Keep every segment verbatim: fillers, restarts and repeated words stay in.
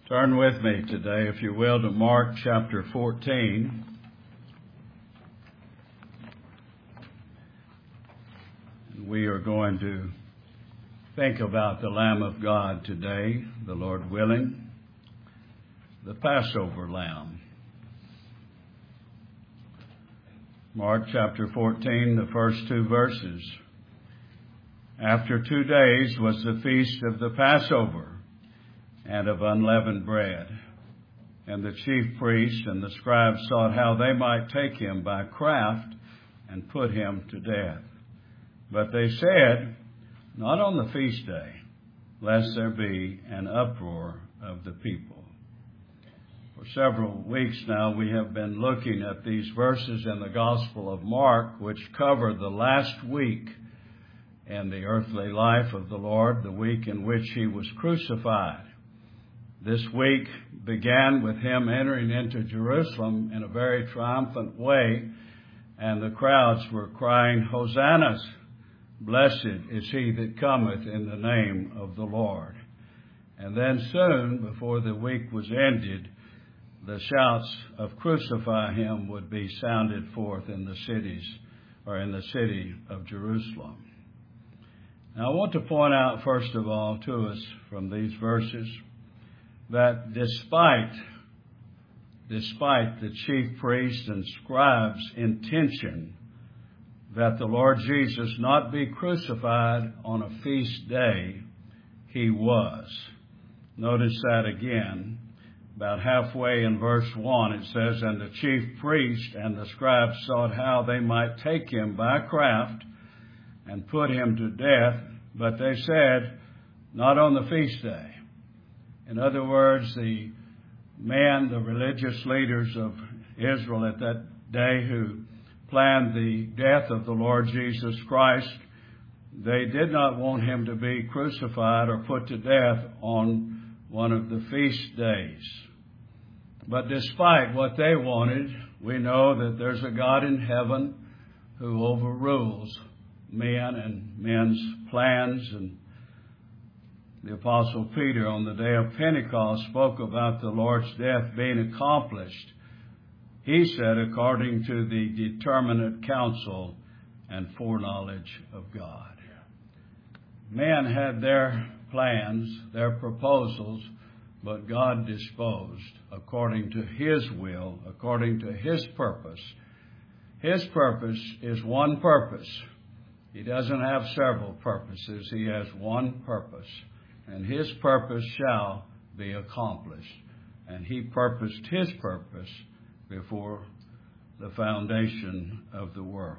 Turn with me today, if you will, to Mark chapter fourteen. We are going to think about the Lamb of God today, the Lord willing, the Passover Lamb. Mark chapter fourteen, the first two verses. After two days was the feast of the Passover and of unleavened bread. And the chief priests and the scribes sought how they might take him by craft and put him to death. But they said, not on the feast day, lest there be an uproar of the people. For several weeks now we have been looking at these verses in the Gospel of Mark, which cover the last week in the earthly life of the Lord, the week in which he was crucified. This week began with him entering into Jerusalem in a very triumphant way, and the crowds were crying, Hosanna! Blessed is he that cometh in the name of the Lord. And then soon, before the week was ended, the shouts of crucify him would be sounded forth in the cities, or in the city of Jerusalem. Now I want to point out, first of all, to us from these verses, that despite, despite the chief priests and scribes' intention that the Lord Jesus not be crucified on a feast day, he was. Notice that again. About halfway in verse one, it says, And the chief priest and the scribes sought how they might take him by craft and put him to death, but they said, not on the feast day. In other words, the men, the religious leaders of Israel at that day who planned the death of the Lord Jesus Christ, they did not want him to be crucified or put to death on one of the feast days. But despite what they wanted, we know that there's a God in heaven who overrules men and men's plans. And the Apostle Peter on the day of Pentecost spoke about the Lord's death being accomplished. He said, according to the determinate counsel and foreknowledge of God. Men had their plans, their proposals, but God disposed according to his will, according to his purpose. His purpose is one purpose. He doesn't have several purposes. He has one purpose. And his purpose shall be accomplished. And he purposed his purpose before the foundation of the world.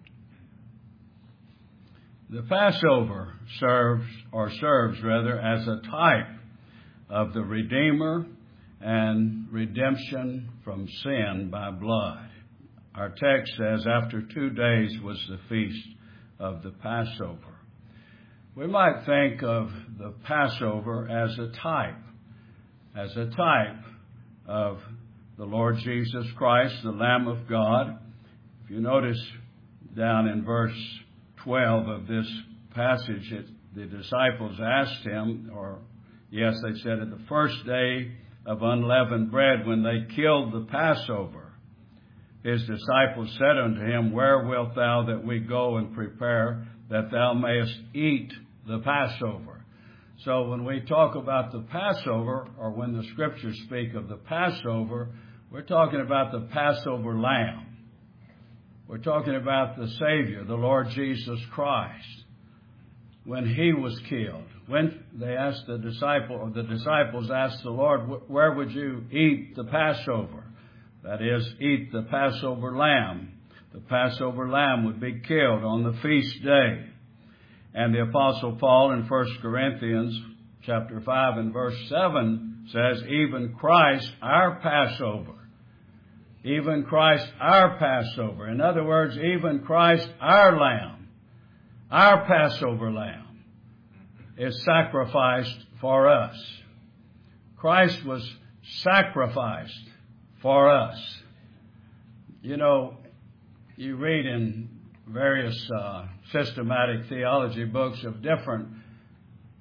The Passover serves, or serves rather, as a type of the Redeemer and redemption from sin by blood. Our text says, after two days was the feast of the Passover. We might think of the Passover as a type, as a type of the Lord Jesus Christ, the Lamb of God. If you notice down in verse twelve of this passage, it, the disciples asked him, or yes, they said, at the first day of unleavened bread, when they killed the Passover, his disciples said unto him, Where wilt thou that we go and prepare that thou mayest eat the Passover? So when we talk about the Passover, or when the Scriptures speak of the Passover, we're talking about the Passover Lamb. We're talking about the Savior, the Lord Jesus Christ. When he was killed, when they asked the disciple, or the disciples asked the Lord, where would you eat the Passover? That is, eat the Passover lamb. The Passover lamb would be killed on the feast day. And the Apostle Paul in First Corinthians chapter five and verse seven says, even Christ our Passover. Even Christ our Passover. In other words, even Christ our Lamb, our Passover Lamb, is sacrificed for us. Christ was sacrificed for us. You know, you read in various uh, systematic theology books of different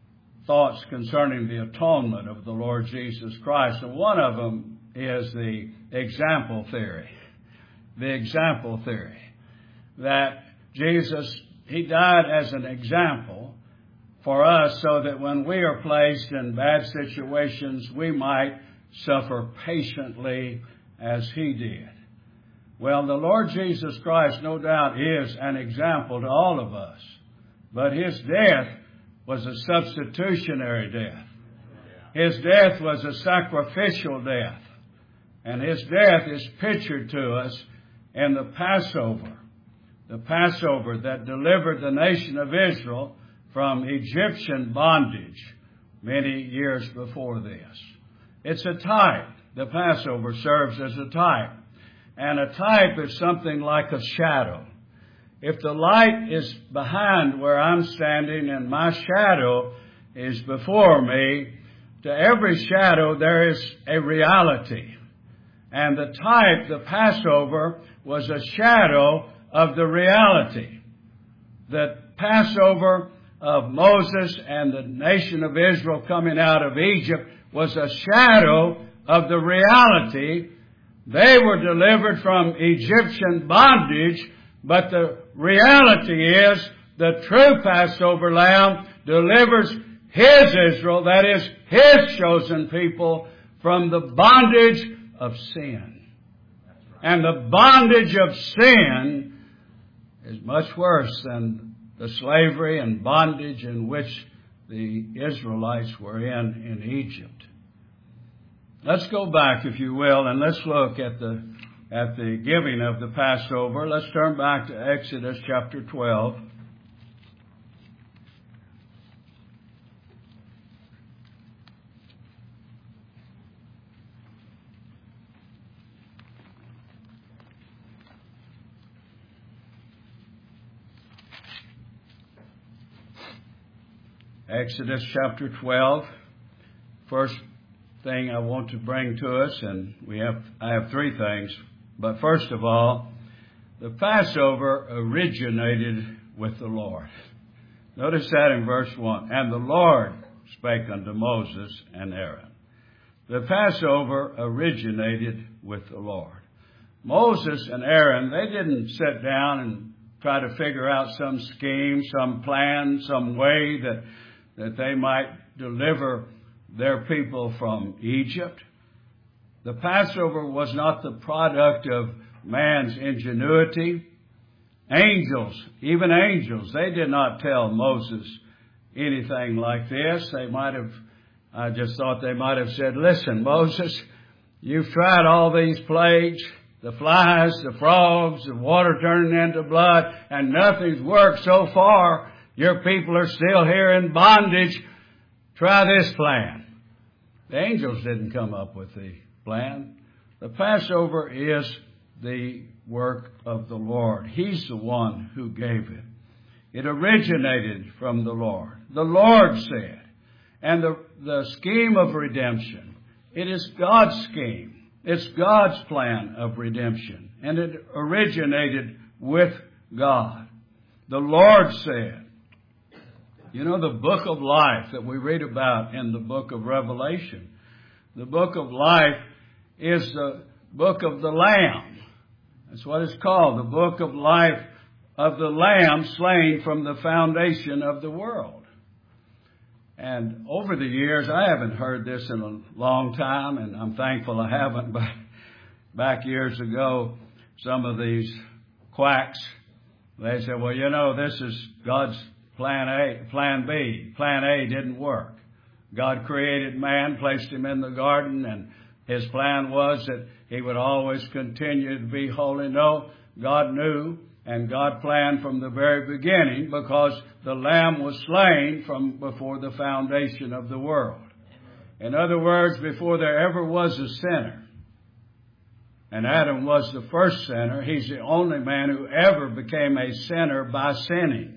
thoughts concerning the atonement of the Lord Jesus Christ. And one of them is the example theory. The example theory. That Jesus, He died as an example for us so that when we are placed in bad situations, we might suffer patiently as He did. Well, the Lord Jesus Christ, no doubt, is an example to all of us. But His death was a substitutionary death. His death was a sacrificial death. And His death is pictured to us in the Passover. The Passover that delivered the nation of Israel from Egyptian bondage many years before this. It's a type. The Passover serves as a type. And a type is something like a shadow. If the light is behind where I'm standing and my shadow is before me, to every shadow there is a reality. And the type, the Passover, was a shadow of the reality. The Passover of Moses and the nation of Israel coming out of Egypt was a shadow of the reality. They were delivered from Egyptian bondage, but the reality is the true Passover lamb delivers His Israel, that is, His chosen people, from the bondage of sin. And the bondage of sin is much worse than the slavery and bondage in which the Israelites were in in Egypt. Let's go back, if you will, and let's look at the at the giving of the Passover. Let's turn back to Exodus chapter twelve. Exodus chapter twelve. First thing I want to bring to us, and we have I have three things. But first of all, the Passover originated with the Lord. Notice that in verse one. And the Lord spake unto Moses and Aaron. The Passover originated with the Lord. Moses and Aaron, they didn't sit down and try to figure out some scheme, some plan, some way that that they might deliver their people from Egypt. The Passover was not the product of man's ingenuity. Angels, even angels, they did not tell Moses anything like this. They might have, I just thought they might have said, listen, Moses, you've tried all these plagues, the flies, the frogs, the water turning into blood, and nothing's worked so far. Your people are still here in bondage. Try this plan. The angels didn't come up with the plan. The Passover is the work of the Lord. He's the one who gave it. It originated from the Lord. The Lord said. And the, the scheme of redemption, it is God's scheme. It's God's plan of redemption. And it originated with God. The Lord said. You know, the book of life that we read about in the book of Revelation, the book of life is the book of the Lamb. That's what it's called, the book of life of the Lamb slain from the foundation of the world. And over the years, I haven't heard this in a long time, and I'm thankful I haven't, but back years ago, some of these quacks, they said, well, you know, this is God's Plan A, Plan B. Plan A didn't work. God created man, placed him in the garden, and His plan was that he would always continue to be holy. No, God knew, and God planned from the very beginning, because the Lamb was slain from before the foundation of the world. In other words, before there ever was a sinner, and Adam was the first sinner, he's the only man who ever became a sinner by sinning.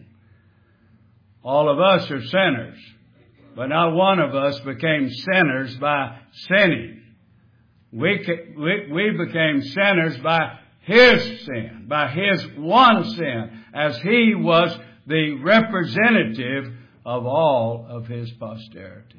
All of us are sinners, but not one of us became sinners by sinning. We, we, we became sinners by His sin, by His one sin, as He was the representative of all of His posterity.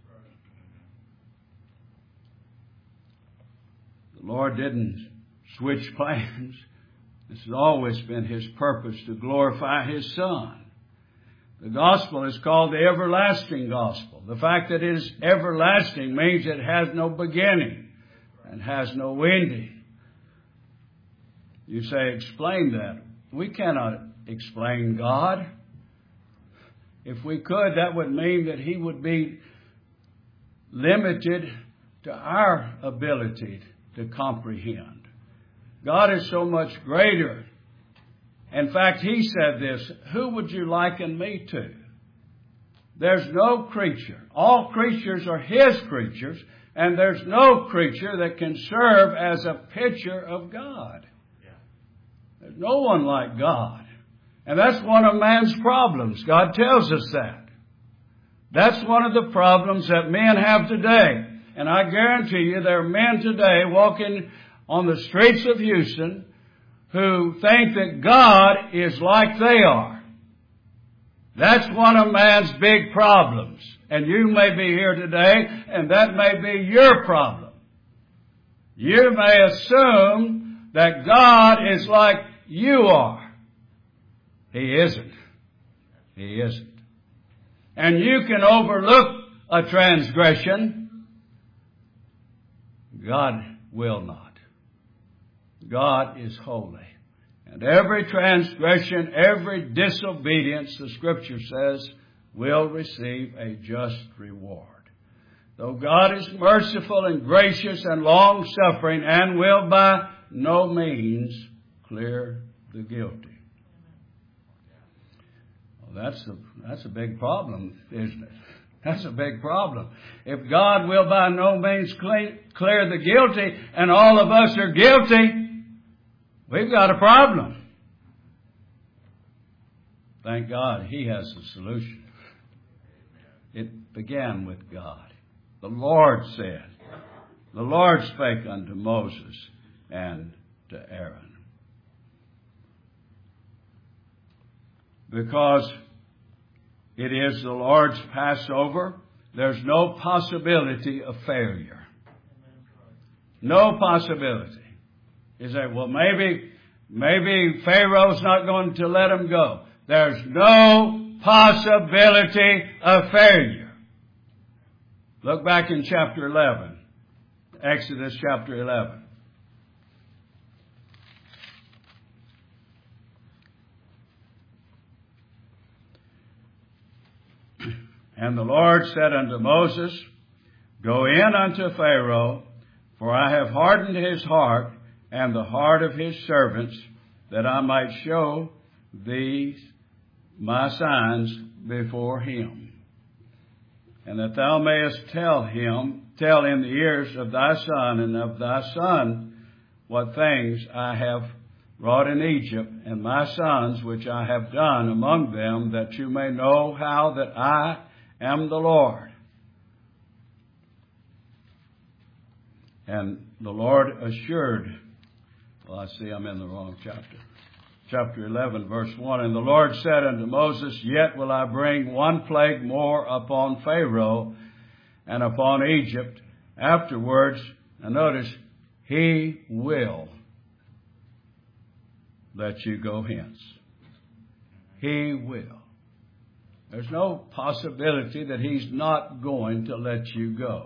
The Lord didn't switch plans. This has always been His purpose, to glorify His Son. The gospel is called the everlasting gospel. The fact that it is everlasting means it has no beginning and has no ending. You say, explain that. We cannot explain God. If we could, that would mean that He would be limited to our ability to comprehend. God is so much greater. In fact, He said this, who would you liken me to? There's no creature. All creatures are His creatures, and there's no creature that can serve as a picture of God. There's no one like God. And that's one of man's problems. God tells us that. That's one of the problems that men have today. And I guarantee you there are men today walking on the streets of Houston who think that God is like they are. That's one of man's big problems. And you may be here today, and that may be your problem. You may assume that God is like you are. He isn't. He isn't. And you can overlook a transgression. God will not. God is holy. And every transgression, every disobedience, the Scripture says, will receive a just reward. Though God is merciful and gracious and long-suffering and will by no means clear the guilty. Well, that's a, that's a big problem, isn't it? That's a big problem. If God will by no means clear, clear the guilty and all of us are guilty, we've got a problem. Thank God He has the solution. It began with God. The Lord said, the Lord spake unto Moses and to Aaron. Because it is the Lord's Passover, there's no possibility of failure. No possibility. You say, well, maybe, maybe Pharaoh's not going to let him go. There's no possibility of failure. Look back in chapter eleven. Exodus chapter eleven. And the Lord said unto Moses, go in unto Pharaoh, for I have hardened his heart and the heart of his servants, that I might show these my signs before him, and that thou mayest tell him, tell in the ears of thy son and of thy son what things I have wrought in Egypt, and my sons which I have done among them, that you may know how that I am the Lord. And the Lord assured, well, I see I'm in the wrong chapter. Chapter eleven, verse one. And the Lord said unto Moses, yet will I bring one plague more upon Pharaoh and upon Egypt. Afterwards, and notice, he will let you go hence. He will. There's no possibility that he's not going to let you go.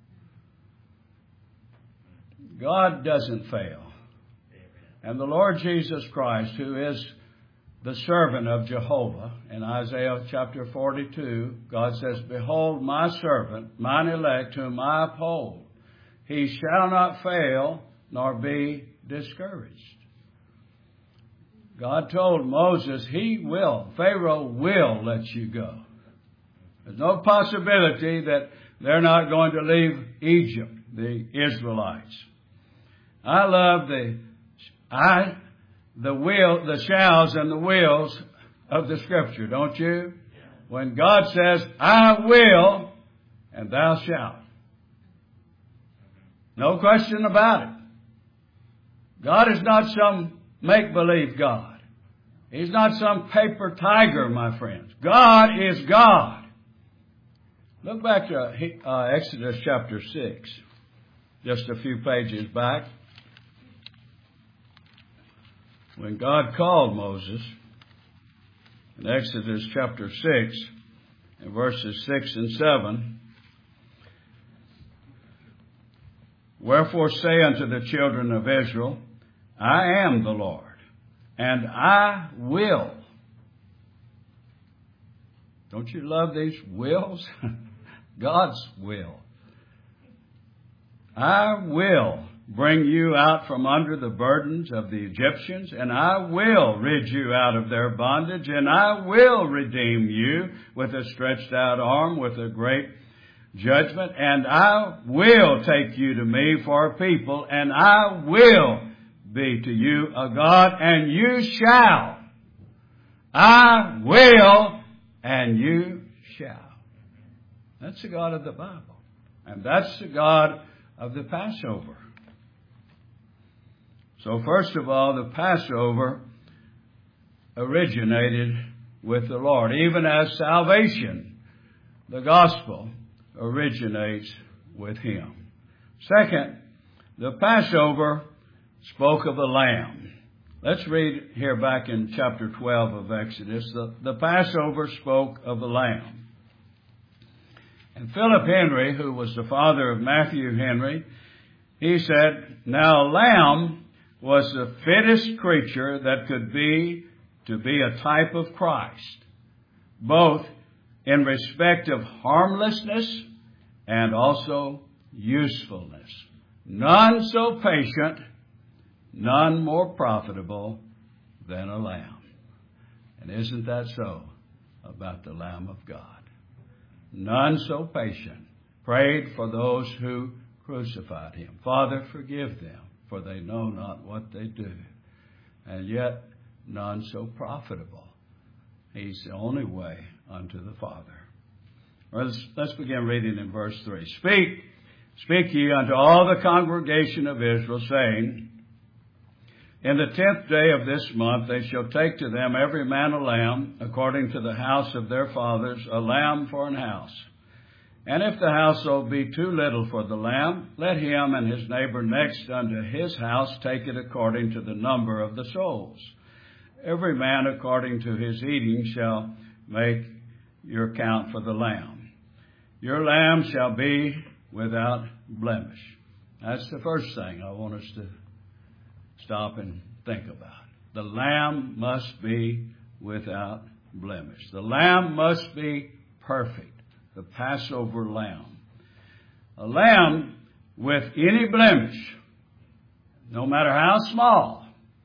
God doesn't fail. And the Lord Jesus Christ, who is the servant of Jehovah, in Isaiah chapter forty-two, God says, behold my servant, mine elect, whom I uphold. He shall not fail, nor be discouraged. God told Moses, he will, Pharaoh will let you go. There's no possibility that they're not going to leave Egypt, the Israelites. I love the I, the will, the shalls and the wills of the Scripture, don't you? When God says, I will, and thou shalt. No question about it. God is not some make-believe God. He's not some paper tiger, my friends. God is God. Look back to uh, Exodus chapter six, just a few pages back. When God called Moses, in Exodus chapter six, in verses six and seven, wherefore say unto the children of Israel, I am the Lord, and I will. Don't you love these wills? God's will. I will bring you out from under the burdens of the Egyptians, and I will rid you out of their bondage, and I will redeem you with a stretched out arm, with a great judgment, and I will take you to me for a people, and I will be to you a God, and you shall. I will, and you shall. That's the God of the Bible. And that's the God of the Passover. So first of all, the Passover originated with the Lord, even as salvation, the gospel, originates with Him. Second, the Passover spoke of a lamb. Let's read here back in chapter twelve of Exodus. The, the Passover spoke of a lamb. And Philip Henry, who was the father of Matthew Henry, he said, now a lamb was the fittest creature that could be to be a type of Christ, both in respect of harmlessness and also usefulness. None so patient, none more profitable than a lamb. And isn't that so about the Lamb of God? None so patient, prayed for those who crucified Him. Father, forgive them, for they know not what they do. And yet, none so profitable. He's the only way unto the Father. Let's, let's begin reading in verse three. Speak, speak ye unto all the congregation of Israel, saying, in the tenth day of this month they shall take to them every man a lamb, according to the house of their fathers, a lamb for an house. And if the household be too little for the lamb, let him and his neighbor next unto his house take it according to the number of the souls. Every man according to his eating shall make your count for the lamb. Your lamb shall be without blemish. That's the first thing I want us to stop and think about. The lamb must be without blemish. The lamb must be perfect. The Passover lamb. A lamb with any blemish, no matter how small,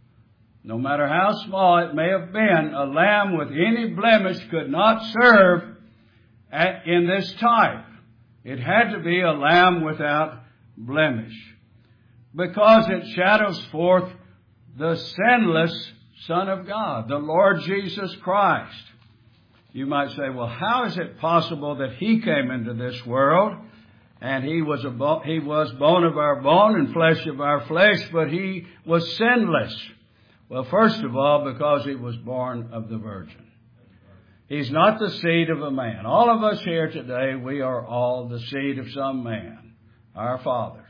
no matter how small it may have been, a lamb with any blemish could not serve at, in this type. It had to be a lamb without blemish, because it shadows forth the sinless Son of God, the Lord Jesus Christ. You might say, well, how is it possible that He came into this world and He was a bo- He was bone of our bone and flesh of our flesh, but He was sinless? Well, first of all, because He was born of the Virgin. He's not the seed of a man. All of us here today, we are all the seed of some man, our father.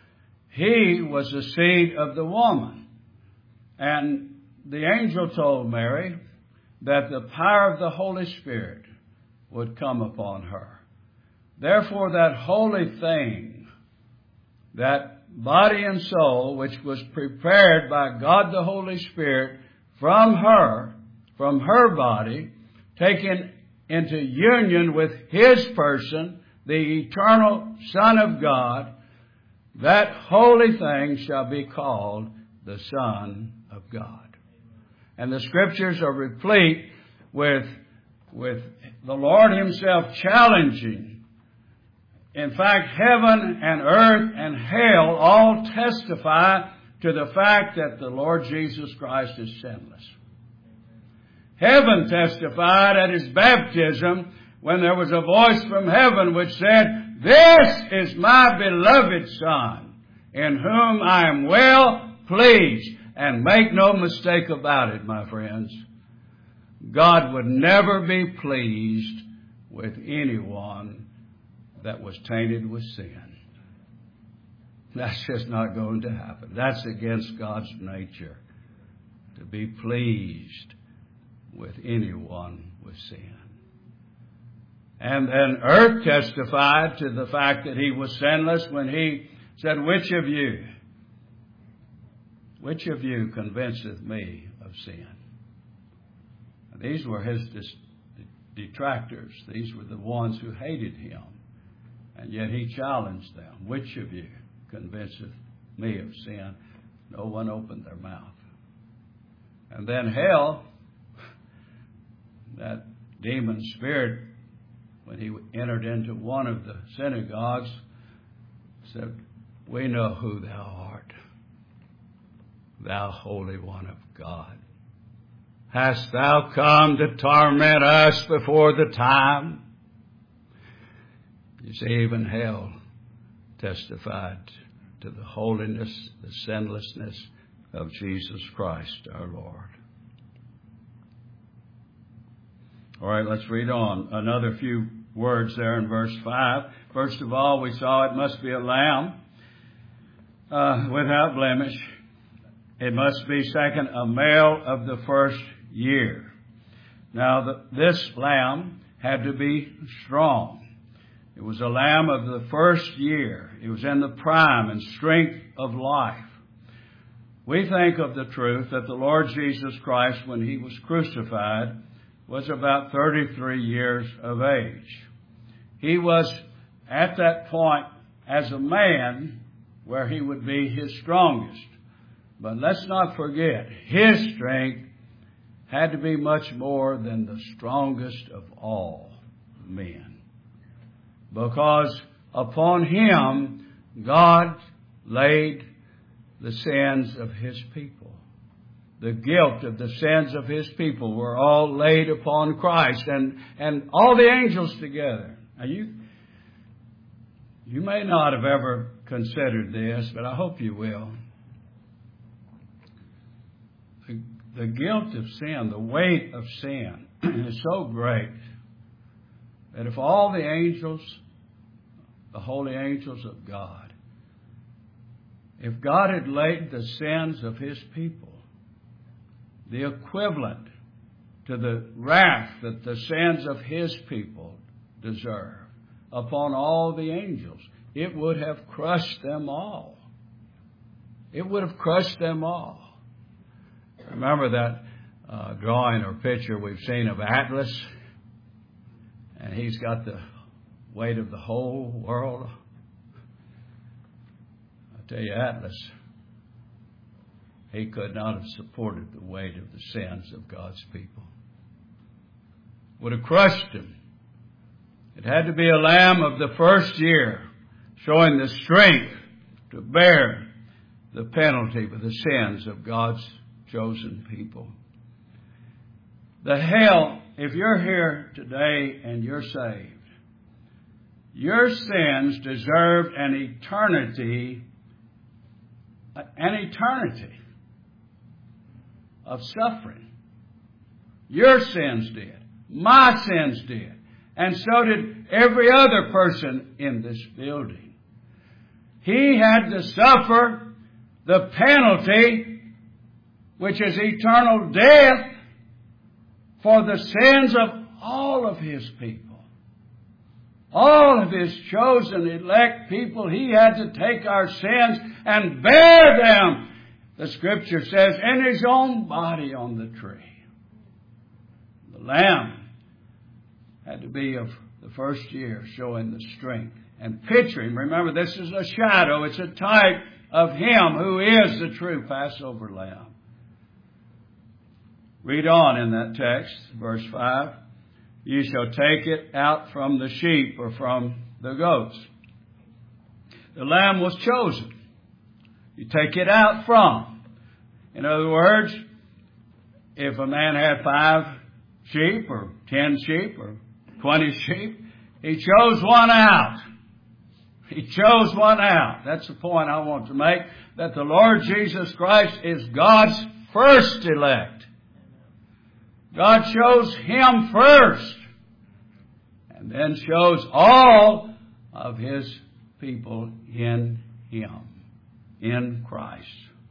He was the seed of the woman. And the angel told Mary that the power of the Holy Spirit would come upon her. Therefore, that holy thing, that body and soul, which was prepared by God the Holy Spirit from her, from her body, taken into union with His person, the eternal Son of God, that holy thing shall be called the Son of God. And the Scriptures are replete with, with the Lord Himself challenging. In fact, heaven and earth and hell all testify to the fact that the Lord Jesus Christ is sinless. Heaven testified at His baptism when there was a voice from heaven which said, "This is my beloved Son, in whom I am well pleased." And make no mistake about it, my friends, God would never be pleased with anyone that was tainted with sin. That's just not going to happen. That's against God's nature, to be pleased with anyone with sin. And then earth testified to the fact that he was sinless when he said, which of you, which of you convinceth me of sin? These were his detractors. These were the ones who hated him. And yet he challenged them. Which of you convinceth me of sin? No one opened their mouth. And then hell, that demon spirit, when he entered into one of the synagogues, said, we know who thou art, thou Holy One of God. Hast thou come to torment us before the time? You see, even hell testified to the holiness, the sinlessness of Jesus Christ our Lord. All right, let's read on. Another few words there in verse five. First of all, we saw it must be a lamb uh, without blemish. It must be, second, a male of the first year. Now, the, this lamb had to be strong. It was a lamb of the first year. It was in the prime and strength of life. We think of the truth that the Lord Jesus Christ, when he was crucified, was about thirty-three years of age. He was at that point as a man where he would be his strongest. But let's not forget, his strength had to be much more than the strongest of all men. Because upon him, God laid the sins of his people. The guilt of the sins of his people were all laid upon Christ and, and all the angels together. Now you, you may not have ever considered this, but I hope you will. The, the guilt of sin, the weight of sin is so great that if all the angels, the holy angels of God, if God had laid the sins of his people, the equivalent to the wrath that the sins of his people deserve, upon all the angels, it would have crushed them all. It would have crushed them all. Remember that uh, drawing or picture we've seen of Atlas? And he's got the weight of the whole world. I tell you, Atlas, he could not have supported the weight of the sins of God's people. Would have crushed him. It had to be a lamb of the first year, showing the strength to bear the penalty for the sins of God's chosen people. The hell, if you're here today and you're saved, your sins deserved an eternity, an eternity of suffering. Your sins did. My sins did. And so did every other person in this building. He had to suffer the penalty, which is eternal death, for the sins of all of his people. All of his chosen elect people, he had to take our sins and bear them, the Scripture says, in his own body on the tree. The lamb had to be of the first year, showing the strength and picturing. Remember, this is a shadow. It's a type of him who is the true Passover lamb. Read on in that text, verse five. You shall take it out from the sheep or from the goats. The lamb was chosen. You take it out from. In other words, if a man had five sheep or ten sheep or twenty sheep, he chose one out. He chose one out. That's the point I want to make, that the Lord Jesus Christ is God's first elect. God shows Him first, and then shows all of His people in Him, in Christ.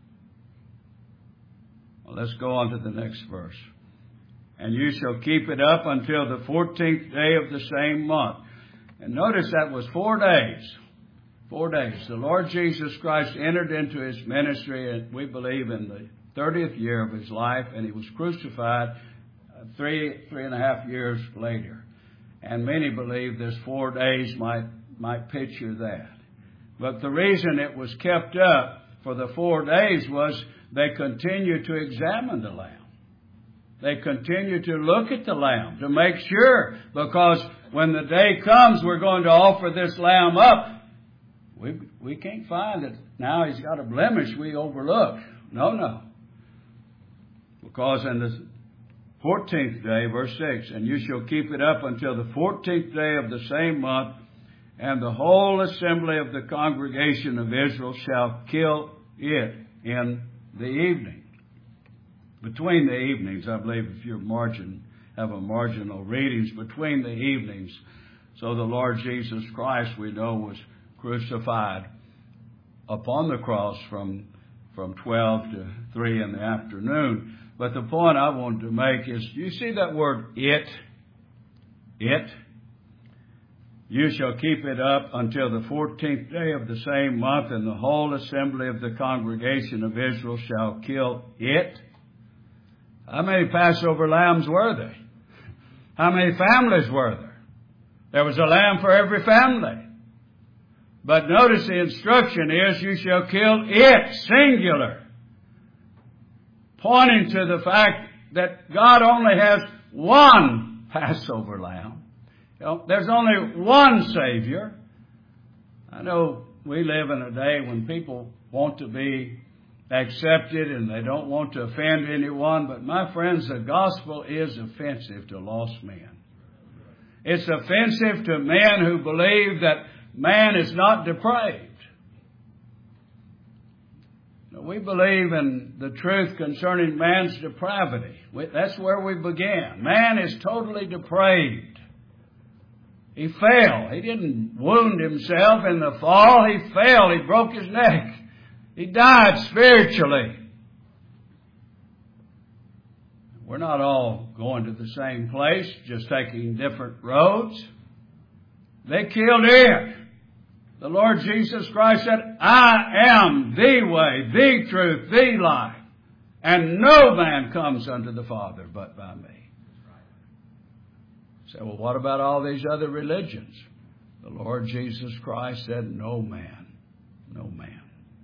Well, let's go on to the next verse. And you shall keep it up until the fourteenth day of the same month. And notice that was four days. Four days. The Lord Jesus Christ entered into His ministry, and we believe in the thirtieth year of His life, and He was crucified three, three and a half years later. And many believe this four days might, might picture that. But the reason it was kept up for the four days was they continued to examine the Lamb. They continue to look at the Lamb to make sure, because when the day comes we're going to offer this Lamb up, we we can't find that now He's got a blemish we overlook. No, no. Because in the fourteenth day, verse six, and you shall keep it up until the fourteenth day of the same month, and the whole assembly of the congregation of Israel shall kill it in the evening. Between the evenings, I believe if your margin, have a marginal readings, between the evenings. So the Lord Jesus Christ, we know, was crucified upon the cross from, from twelve to three in the afternoon. But the point I wanted to make is, you see that word it? It? You shall keep it up until the fourteenth day of the same month, and the whole assembly of the congregation of Israel shall kill it. How many Passover lambs were there? How many families were there? There was a lamb for every family. But notice the instruction is, you shall kill it, singular. Pointing to the fact that God only has one Passover lamb. You know, there's only one Savior. I know we live in a day when people want to be accepted and they don't want to offend anyone, but my friends, the gospel is offensive to lost men. It's offensive to men who believe that man is not depraved. Now, we believe in the truth concerning man's depravity. That's where we began. Man is totally depraved. He fell. He didn't wound himself in the fall. He fell. He broke his neck. He died spiritually. We're not all going to the same place, just taking different roads. They killed it. The Lord Jesus Christ said, I am the way, the truth, the life. And no man comes unto the Father but by me. You say, well, what about all these other religions? The Lord Jesus Christ said, no man, no man.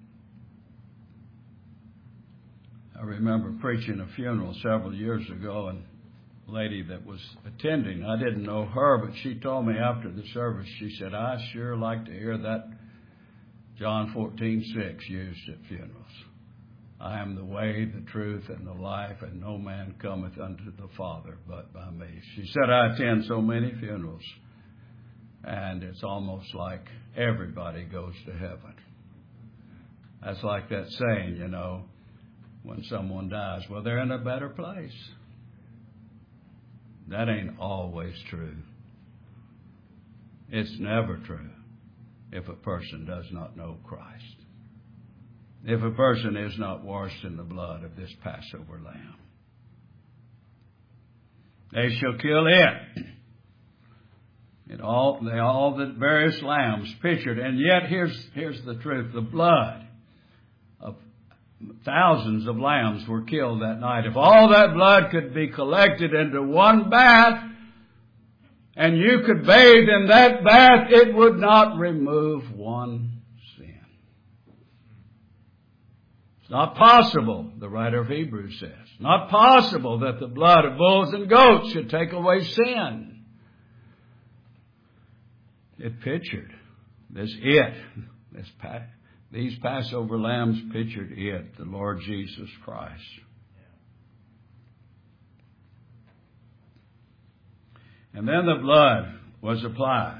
I remember preaching a funeral several years ago, and a lady that was attending, I didn't know her, but she told me after the service, she said, I sure like to hear that John fourteen six used at funerals. I am the way, the truth, and the life, and no man cometh unto the Father but by me. She said, I attend so many funerals, and it's almost like everybody goes to heaven. That's like that saying, you know, when someone dies, well, they're in a better place. That ain't always true. It's never true if a person does not know Christ. If a person is not washed in the blood of this Passover lamb. They shall kill it. It all, they all the various lambs pictured. And yet, here's, here's the truth. The blood of thousands of lambs were killed that night. If all that blood could be collected into one bath, and you could bathe in that bath, it would not remove one sin. It's not possible, the writer of Hebrews says. Not possible that the blood of bulls and goats should take away sin. It pictured this it, this pa- these Passover lambs pictured it, the Lord Jesus Christ. And then the blood was applied.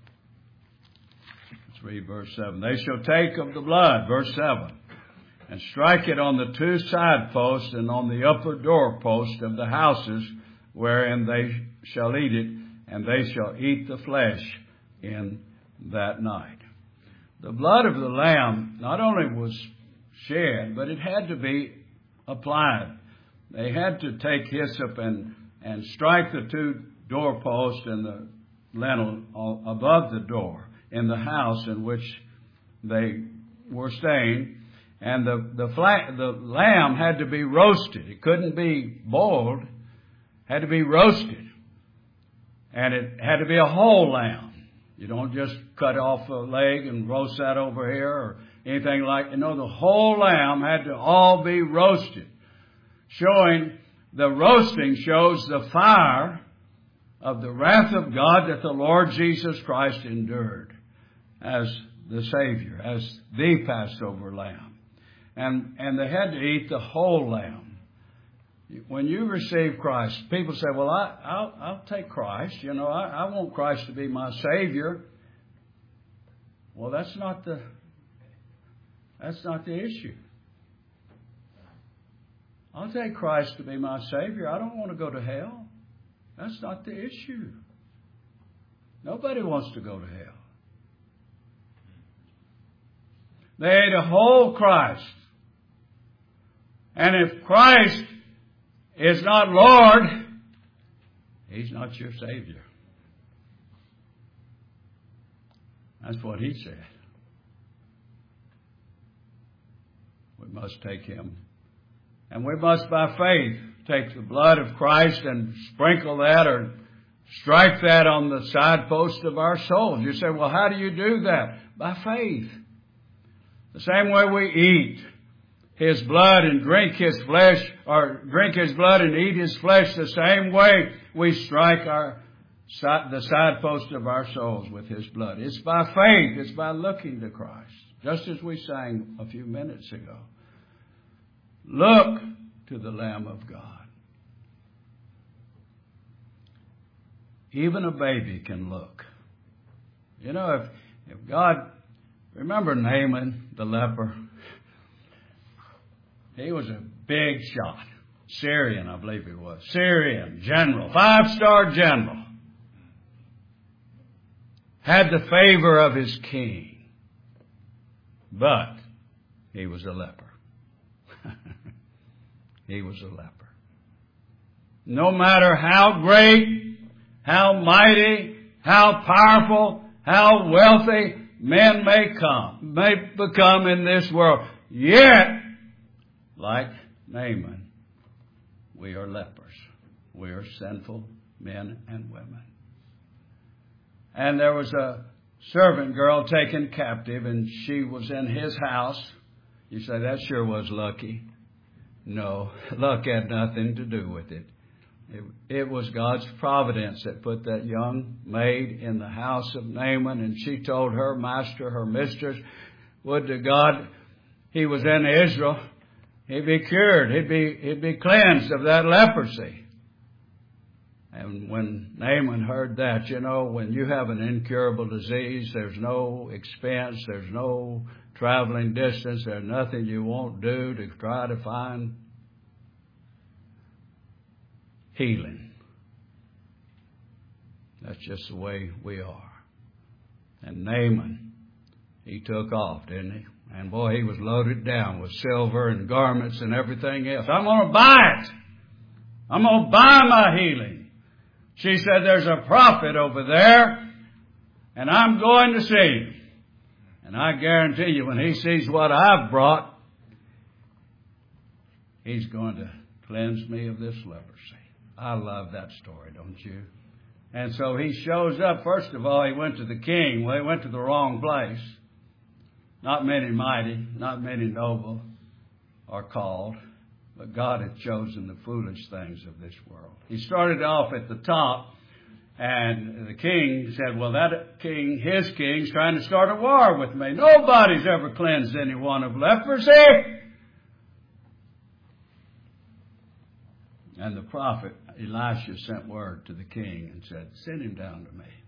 Let's read verse seven. They shall take of the blood, verse seven, and strike it on the two side posts and on the upper door post of the houses wherein they shall eat it, and they shall eat the flesh in that night. The blood of the Lamb not only was shed, but it had to be applied. They had to take hyssop and, and strike the two doorposts and the lintel above the door in the house in which they were staying. And the, the, fla- the lamb had to be roasted. It couldn't be boiled. It had to be roasted. And it had to be a whole lamb. You don't just cut off a leg and roast that over here or anything like that. You know, the whole lamb had to all be roasted. Showing, the roasting shows the fire of the wrath of God that the Lord Jesus Christ endured as the Savior, as the Passover lamb. And, and they had to eat the whole lamb. When you receive Christ, people say, well, I, I'll, I'll take Christ. You know, I, I want Christ to be my Savior. Well, that's not the, that's not the issue. I'll take Christ to be my Savior. I don't want to go to hell. That's not the issue. Nobody wants to go to hell. They ate a whole Christ. And if Christ is not Lord, He's not your Savior. That's what He said. We must take Him. And we must, by faith, take the blood of Christ and sprinkle that or strike that on the side post of our souls. You say, well, how do you do that? By faith. The same way we eat His blood and drink His flesh, or drink His blood and eat His flesh, the same way we strike our the side post of our souls with His blood. It's by faith. It's by looking to Christ. Just as we sang a few minutes ago. Look to the Lamb of God. Even a baby can look. You know, if, if God, remember Naaman, the leper? He was a big shot. Syrian, I believe he was. Syrian general, five-star general. Had the favor of his king. But he was a leper. He was a leper. No matter how great, how mighty, how powerful, how wealthy men may come, may become in this world, yet, like Naaman, we are lepers. We are sinful men and women. And there was a servant girl taken captive, and she was in his house. You say, that sure was lucky. No, luck had nothing to do with it. It, it was God's providence that put that young maid in the house of Naaman, and she told her master, her mistress, would to God he was in Israel, he'd be cured, he'd be, he'd be cleansed of that leprosy. And when Naaman heard that, you know, when you have an incurable disease, there's no expense, there's no traveling distance, there's nothing you won't do to try to find healing. That's just the way we are. And Naaman, he took off, didn't he? And boy, he was loaded down with silver and garments and everything else. I'm going to buy it. I'm going to buy my healing. She said, there's a prophet over there, and I'm going to see him. And I guarantee you, when he sees what I've brought, he's going to cleanse me of this leprosy. I love that story, don't you? And so he shows up. First of all, he went to the king. Well, he went to the wrong place. Not many mighty, not many noble are called. But God had chosen the foolish things of this world. He started off at the top, and the king said, well, that king, his king's trying to start a war with me. Nobody's ever cleansed anyone of leprosy. And the prophet Elisha sent word to the king and said, send him down to me.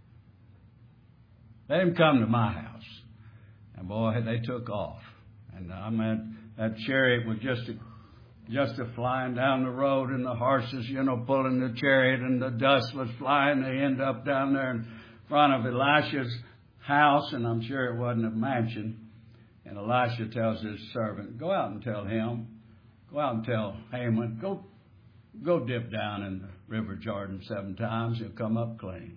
Let him come to my house. And boy, they took off. And I mean, that chariot was just a just a flying down the road, and the horses, you know, pulling the chariot, and the dust was flying. They end up down there in front of Elisha's house, and I'm sure it wasn't a mansion. And Elisha tells his servant, go out and tell him, go out and tell Haman, go, go dip down in the river Jordan seven times, you'll come up clean.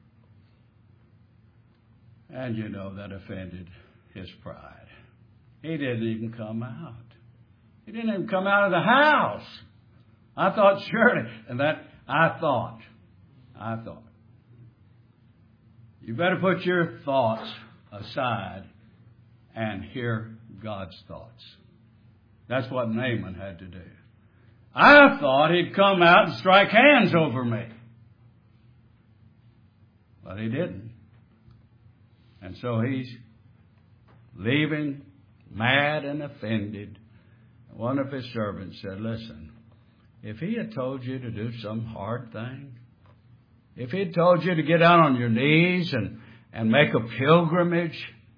And you know that offended his pride. He didn't even come out. He didn't even come out of the house. I thought surely, and that, I thought, I thought, you better put your thoughts aside and hear God's thoughts. That's what Naaman had to do. I thought he'd come out and strike hands over me. But he didn't. And so he's leaving mad and offended. One of his servants said, listen, if he had told you to do some hard thing, if he had told you to get down on your knees and, and make a pilgrimage,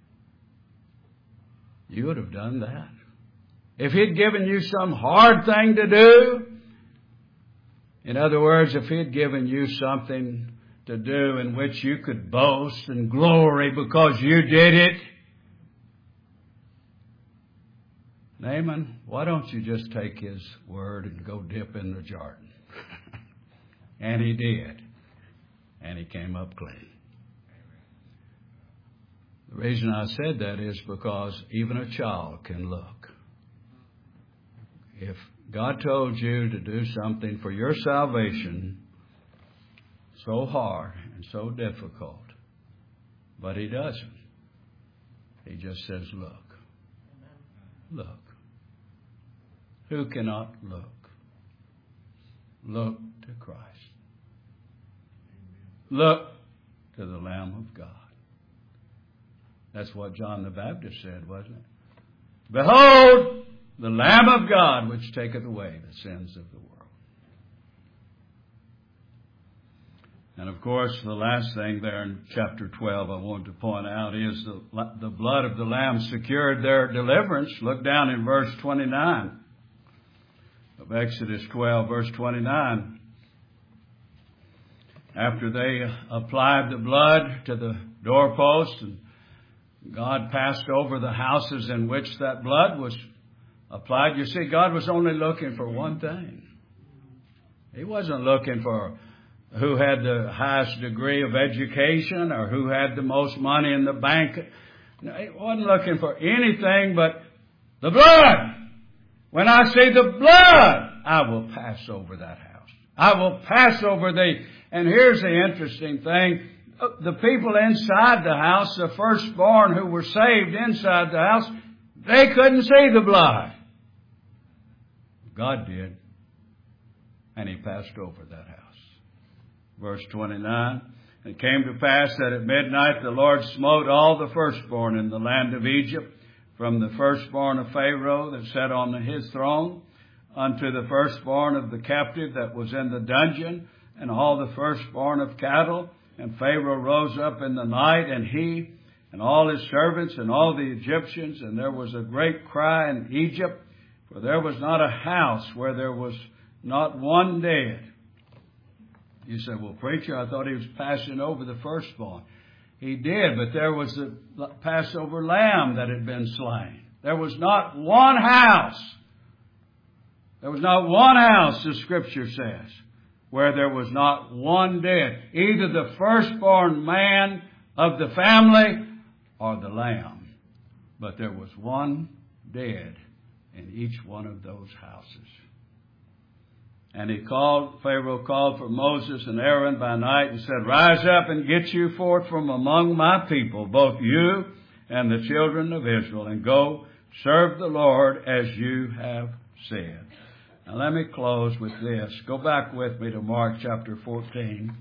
you would have done that. If he'd given you some hard thing to do, in other words, if he'd given you something to do in which you could boast and glory because you did it, Naaman, why don't you just take his word and go dip in the Jordan? And he did. And he came up clean. The reason I said that is because even a child can look. If God told you to do something for your salvation so hard and so difficult, but he doesn't. He just says, look. Look. Who cannot look? Look to Christ. Look to the Lamb of God. That's what John the Baptist said, wasn't it? Behold, the Lamb of God, which taketh away the sins of the world. And of course, the last thing there in chapter twelve I want to point out is the, the blood of the Lamb secured their deliverance. Look down in verse twenty-nine of Exodus twelve, verse twenty-nine. After they applied the blood to the doorpost, and God passed over the houses in which that blood was applied. You see, God was only looking for one thing. He wasn't looking for who had the highest degree of education or who had the most money in the bank. He wasn't looking for anything but the blood. When I see the blood, I will pass over that house. I will pass over thee. And here's the interesting thing. The people inside the house, the firstborn who were saved inside the house, they couldn't see the blood. God did. And he passed over that house. Verse twenty-nine. It came to pass that at midnight the Lord smote all the firstborn in the land of Egypt, from the firstborn of Pharaoh that sat on his throne, unto the firstborn of the captive that was in the dungeon, and all the firstborn of cattle. And Pharaoh rose up in the night, and he and all his servants and all the Egyptians, and there was a great cry in Egypt, for there was not a house where there was not one dead. You say, well, preacher, I thought he was passing over the firstborn. He did, but there was the Passover lamb that had been slain. There was not one house. There was not one house, the Scripture says, where there was not one dead. Either the firstborn man of the family or the lamb. But there was one dead in each one of those houses. And he called, Pharaoh called for Moses and Aaron by night and said, rise up and get you forth from among my people, both you and the children of Israel, and go serve the Lord as you have said. Now let me close with this. Go back with me to Mark chapter fourteen.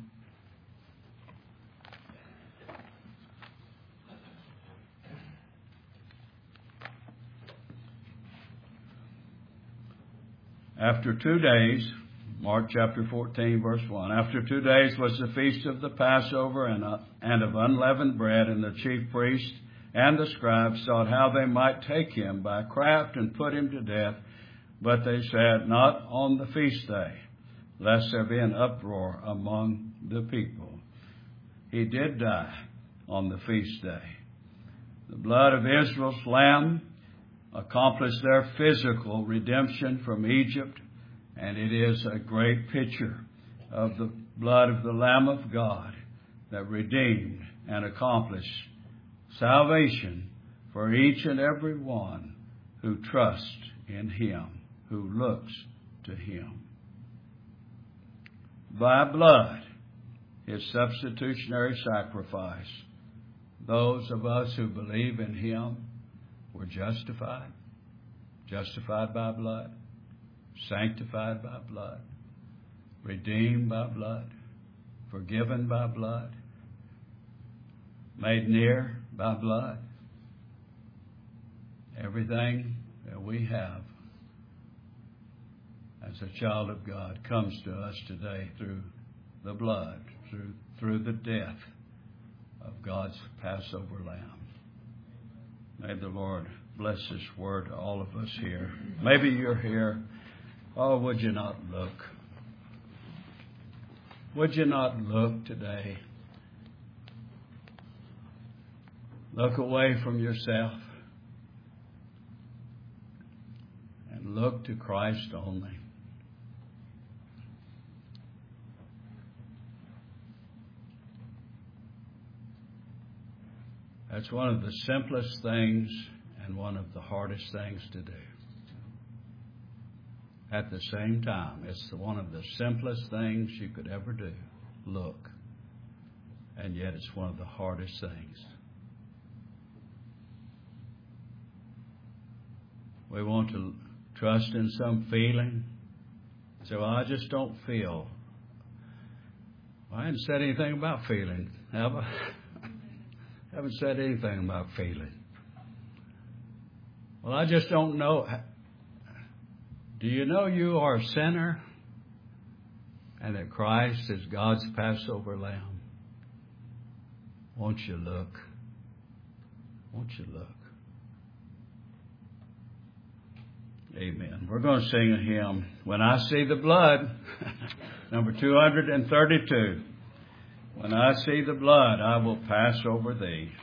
After two days, Mark chapter fourteen, verse one. After two days was the feast of the Passover and, uh, and of unleavened bread, and the chief priests and the scribes sought how they might take him by craft and put him to death. But they said, not on the feast day, lest there be an uproar among the people. He did die on the feast day. The blood of Israel's lamb accomplished their physical redemption from Egypt, and it is a great picture of the blood of the Lamb of God that redeemed and accomplished salvation for each and every one who trusts in Him, who looks to Him. By blood, His substitutionary sacrifice, those of us who believe in Him were justified, justified by blood, sanctified by blood, redeemed by blood, forgiven by blood, made near by blood. Everything that we have as a child of God comes to us today through the blood, through through the death of God's Passover Lamb. May the Lord bless His word to all of us here. Maybe you're here. Oh, would you not look? Would you not look today? Look away from yourself and look to Christ only. That's one of the simplest things and one of the hardest things to do. At the same time, it's one of the simplest things you could ever do. Look. And yet it's one of the hardest things. We want to trust in some feeling. So well, I just don't feel. Well, I haven't said anything about feeling, have I? I haven't said anything about feeling. Well, I just don't know. Do you know you are a sinner and that Christ is God's Passover Lamb? Won't you look? Won't you look? Amen. We're going to sing a hymn, When I See the Blood, number two hundred thirty-two. When I see the blood, I will pass over thee.